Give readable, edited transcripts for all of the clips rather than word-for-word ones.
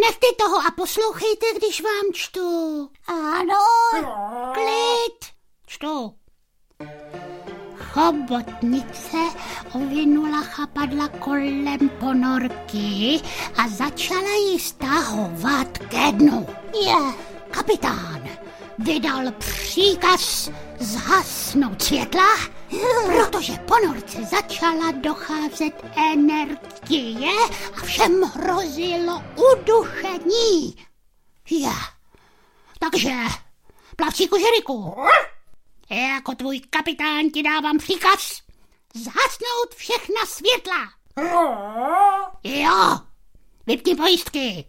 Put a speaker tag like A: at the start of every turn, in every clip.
A: Nechte toho a poslouchejte, když vám čtu.
B: Ano.
A: Klid. Čtu. Chobotnice ovinula chapadla kolem ponorky a začala ji stahovat ke dnu. Kapitán vydal příkaz zhasnout světla, protože ponorce začala docházet energie a všem hrozilo udušení. Takže, plavčíku Žeriku, jako tvůj kapitán ti dávám příkaz zhasnout všechna světla. Jo, vypni pojistky.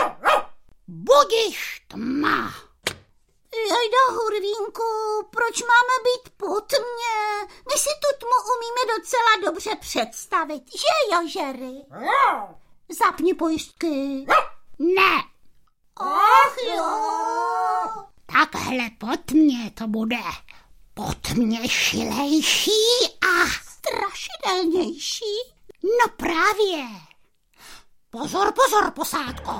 A: Budiš tma.
B: Jojda, Hurvínku, proč máme být po tmě? My si tu tmu umíme docela dobře představit, že jo, Žery? Zapni pojistky.
A: Ne.
B: Ach jo.
A: Takhle po tmě to bude potměšilejší a
B: strašidelnější.
A: No právě. Pozor, pozor, posádko.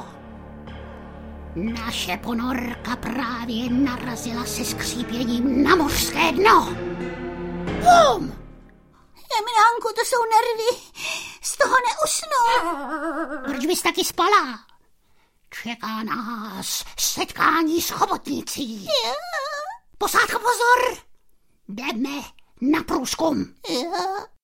A: Naše ponorka právě narazila se skřípěním na mořské dno. Bum!
B: Jeminánku, to jsou nervy. Z toho neusnu.
A: Proč bys taky spala? Čeká nás setkání s chobotnicí. Posádka, pozor! Jdeme na průzkum.